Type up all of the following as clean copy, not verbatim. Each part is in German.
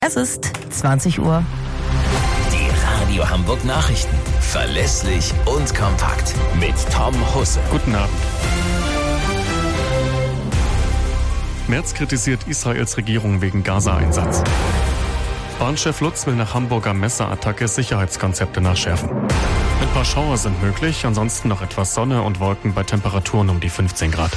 Es ist 20 Uhr. Die Radio Hamburg Nachrichten. Verlässlich und kompakt. Mit Tom Husse. Guten Abend. Merz kritisiert Israels Regierung wegen Gaza-Einsatz. Bahnchef Lutz will nach Hamburger Messerattacke Sicherheitskonzepte nachschärfen. Ein paar Schauer sind möglich, ansonsten noch etwas Sonne und Wolken bei Temperaturen um die 15 Grad.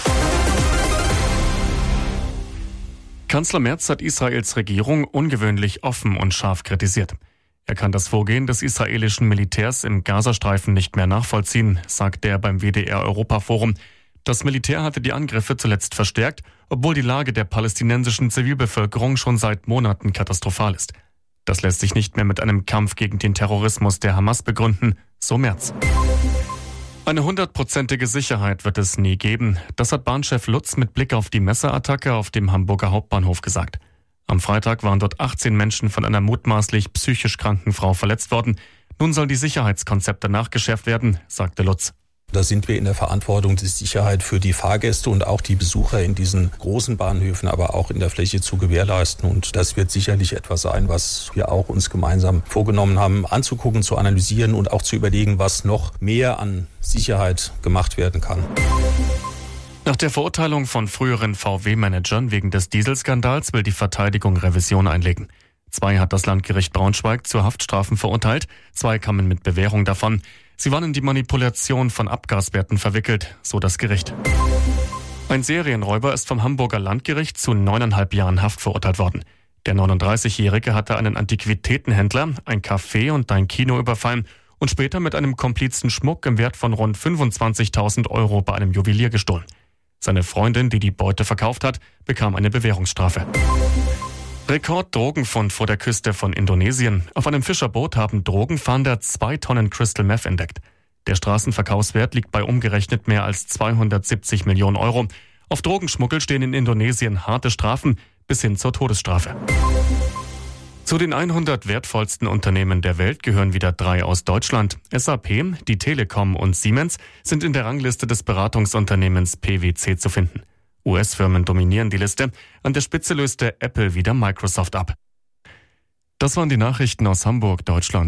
Kanzler Merz hat Israels Regierung ungewöhnlich offen und scharf kritisiert. Er kann das Vorgehen des israelischen Militärs im Gazastreifen nicht mehr nachvollziehen, sagt er beim WDR-Europa-Forum. Das Militär hatte die Angriffe zuletzt verstärkt, obwohl die Lage der palästinensischen Zivilbevölkerung schon seit Monaten katastrophal ist. Das lässt sich nicht mehr mit einem Kampf gegen den Terrorismus der Hamas begründen, so Merz. Eine 100%ige Sicherheit wird es nie geben. Das hat Bahnchef Lutz mit Blick auf die Messerattacke auf dem Hamburger Hauptbahnhof gesagt. Am Freitag waren dort 18 Menschen von einer mutmaßlich psychisch kranken Frau verletzt worden. Nun sollen die Sicherheitskonzepte nachgeschärft werden, sagte Lutz. Da sind wir in der Verantwortung, die Sicherheit für die Fahrgäste und auch die Besucher in diesen großen Bahnhöfen, aber auch in der Fläche zu gewährleisten. Und das wird sicherlich etwas sein, was wir auch uns gemeinsam vorgenommen haben, anzugucken, zu analysieren und auch zu überlegen, was noch mehr an Sicherheit gemacht werden kann. Nach der Verurteilung von früheren VW-Managern wegen des Dieselskandals will die Verteidigung Revision einlegen. 2 hat das Landgericht Braunschweig zu Haftstrafen verurteilt, 2 kamen mit Bewährung davon. Sie waren in die Manipulation von Abgaswerten verwickelt, so das Gericht. Ein Serienräuber ist vom Hamburger Landgericht zu 9,5 Jahren Haft verurteilt worden. Der 39-Jährige hatte einen Antiquitätenhändler, ein Café und ein Kino überfallen und später mit einem Komplizen Schmuck im Wert von rund 25.000 Euro bei einem Juwelier gestohlen. Seine Freundin, die die Beute verkauft hat, bekam eine Bewährungsstrafe. Rekord-Drogenfund vor der Küste von Indonesien. Auf einem Fischerboot haben Drogenfahnder 2 Tonnen Crystal Meth entdeckt. Der Straßenverkaufswert liegt bei umgerechnet mehr als 270 Millionen Euro. Auf Drogenschmuggel stehen in Indonesien harte Strafen bis hin zur Todesstrafe. Zu den 100 wertvollsten Unternehmen der Welt gehören wieder 3 aus Deutschland. SAP, die Telekom und Siemens sind in der Rangliste des Beratungsunternehmens PwC zu finden. US-Firmen dominieren die Liste. An der Spitze löste Apple wieder Microsoft ab. Das waren die Nachrichten aus Hamburg, Deutschland.